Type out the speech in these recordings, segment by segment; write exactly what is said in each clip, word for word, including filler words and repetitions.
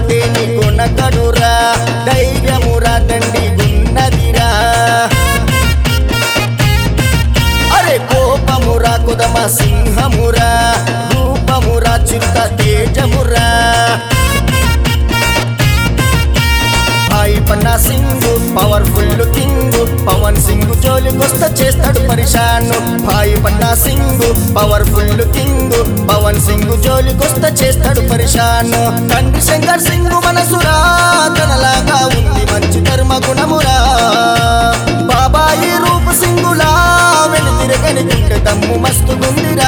ఒక్కటే నీ కొనకడురా ధైర్యమురా దండి గున్నదిరా అరే కోపమురా కుదమ సింహమురా రూపమురా చిరుత తేజమురా భాయి పన్నా సింగ్ పవర్ఫుల్ కింగ్ పవన్ సింగ్ జోలికొస్తా చేస్తాడు పరిశాను భాయి పన్నా సింగ్ పవర్ఫుల్ కింగ్ పవన్ సింగ్ జోలికొస్తా చేస్తాడు పరిశాను తండ్రి శంకర్ సింగ్ మనసురా తనలాగా ఉంది మంచి ధర్మ గుణమురా బాబాయి రూప్ సింగులా వెనుతిరగని గుండె దమ్ము మస్తుగుందిరా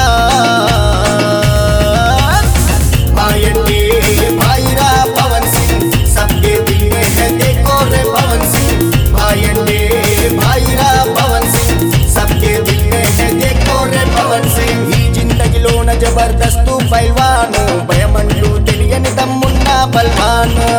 భాయి అంటే భాయిరా పవన్ సింగ్ सबके दिल में है देखो रे पवन सिंह भाई अंडे भाईरा पवन सिंह सबके दिल में है देखो रे पवन सिंह ఈ జిందగీలోన జబర్దస్తు పైల్వాను భయమంటూ తెలియని దమ్మున్న బల్వాను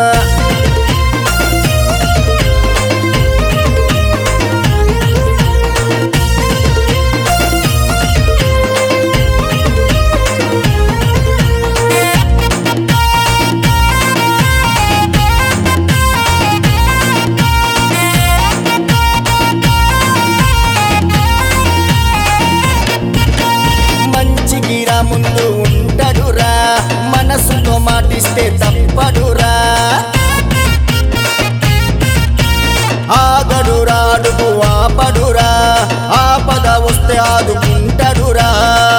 ముందు ఉండడురా మనసుతో మాటిస్తే తప్పడురా ఆగడురా అడుగు ఆపడురా ఆపద వస్తే ఆదుకుంటాడురా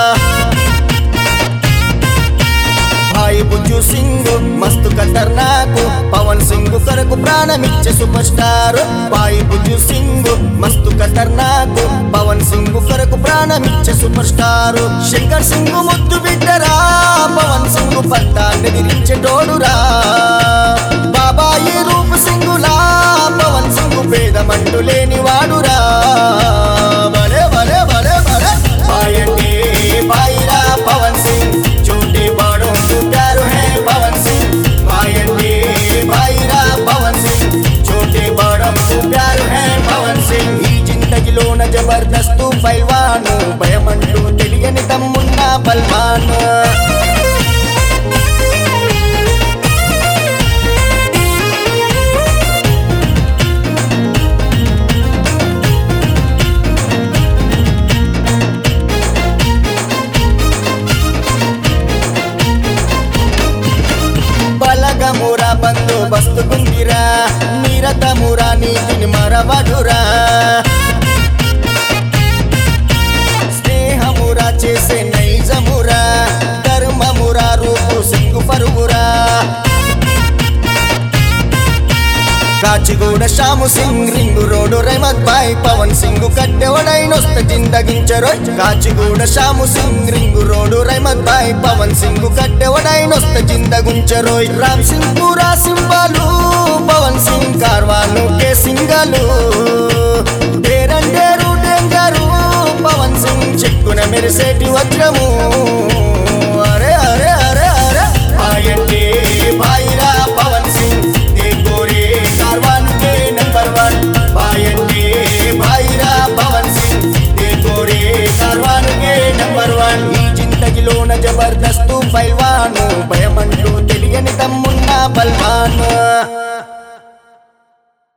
భాయి బుజ్జు సింగ్ మస్తు ఖతర్నాకు పవన్ సింగ్ కొరకు ప్రాణమిచ్చే సూపర్ స్టార్ భాయి బుజ్జు సింగ్ మస్తు ఖతర్నాకు పవన్ సింగ్ కొరకు ప్రాణమిచ్చే సూపర్ స్టార్ శంకర్ సింగ్ ముద్దు బిడ్డరా పవన్ సింగ్ పంతాన్ని దిరించేటోడురా బాబాయి రూప్ సింగులా పవన్ సింగ్ భేదమంటూ లేని వాడురా బలే బలే బలే బలే భాయ్ అంటే భాయిరా పవన్ సింగ్ छोटे बड़ों को प्यार है पवन सिंह भाई अंडे भाईरा पवन सिंह छोटे बड़ों को प्यार है पवन सिंह ఈ జిందగీలోన జబర్దస్తు పైల్వాను భయమంటూ తెలియని దమ్మున్న బల్వాను బలగమురా బందోబస్తు గుందిరా నిరతమురా నీతిని మరవడురా స్నేహమురా చేసే నైజమురా ధర్మమురా రూపు సింగు పరుగురా కాచిగూడ శ్యాము సింగ్ రింగు రోడ్డు రెహమత్ భాయ్ పవన్ సింగ్ కట్టెవడైనొస్తే జిందగించరోయ్ కాచిగూడ శ్యాము సింగ్ రింగు రోడ్డు రెహమత్ భాయ్ పవన్ సింగ్ కట్టెవడైనొస్తే జిందగుంచరోయ్ రామ్ సింగ్ పూరా సింబాలు పవన్ సింగ్ కార్వాను కే సింగలు డేరండేరు డేంజరు పవన్ సింగ్ చెక్కున మెరిసేటి వజ్రము అరే అరే అరే అరే భాయ్ అంటే భాయిరా పవన్ సింగ్ దేకోరే कारवान के नंबर वन भाई अंडे भाईरा पवन सिंह देखो रे कारवान के नंबर वन ఈ జిందగీలోన జబర్దస్తు పైల్వాను భయమంటూ తెలియని దమ్మున్న బల్వాను